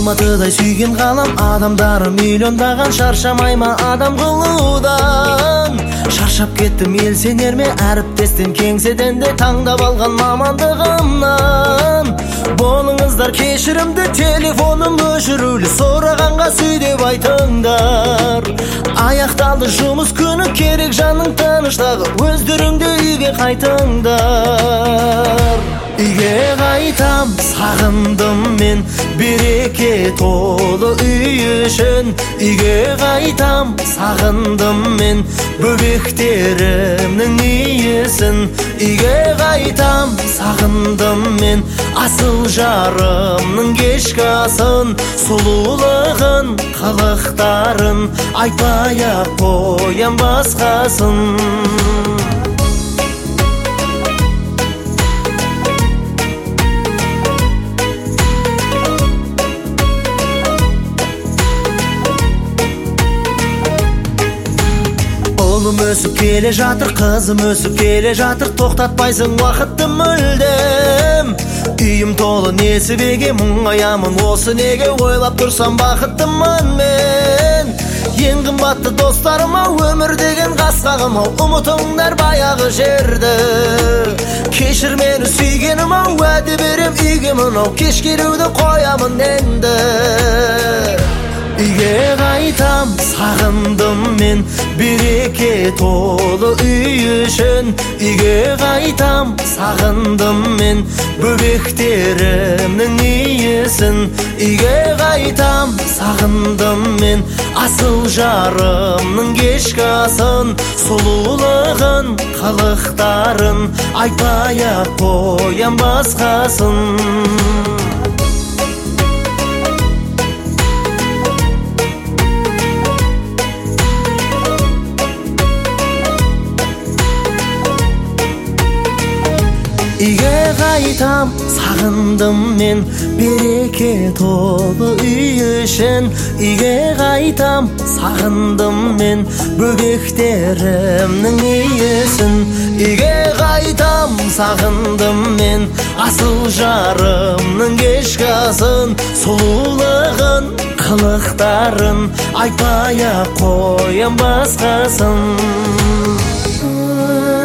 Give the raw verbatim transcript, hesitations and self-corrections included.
Алматыдай сүйген қалам, адамдары миллиондаған, шаршамай ма адам қылудан? Шаршап кеттім ел сенер ме, әріптестен кеңседен де таңдап алған мамандығымнан. Болыңыздар кешірімді, телефоным өшірулі, сұрағанға сүй деп айтыңдар. Аяқталды жұмыс күні, керек жанның тыныштығы, өздеріңді үйге қайтыңдар. Үйге қайтам, сағындым мен береке толы үй үшін. Үйге қайтам, сағындым мен бөбектерімнің иісін. Үйге қайтам, сағындым мен асыл жарымның кешкі асын. Сұлулығын, қылықтарын айтпай-ақ қоям басқасын. Ұлым өсіп келе жатыр, қызым өсіп келе жатыр, тоқтатпайсың уақытты мүлдем. Үйім толы несібеге, мұңаямын осы неге, ойлап тұрсам бақыттымын мен. Ең қымбатты достарым ау, өмір деген қасқағым ау, ұмытыңдар баяғы жерді. Кешір мені сүйгенім ау, уәде берем үйге мынау, кеш келуді қоямын енді. Үйге қайтам, сағындым мен береке толы үй үшін. Үйге қайтам, сағындым мен бөбектерімнің иісін. Үйге қайтам, сағындым мен асыл жарымның кешкі асын. Сұлулығын, қылықтарын айтпай-ақ қоям басқасын. Үйге қайтам, сағындым мен береке толы үй үшін. Үйге қайтам, сағындым мен бөбектерімнің иісін. Үйге қайтам, сағындым мен асыл жарымның кешкі асын. Сұлулығын, қылықтарын айтпай-ақ қоям басқасын.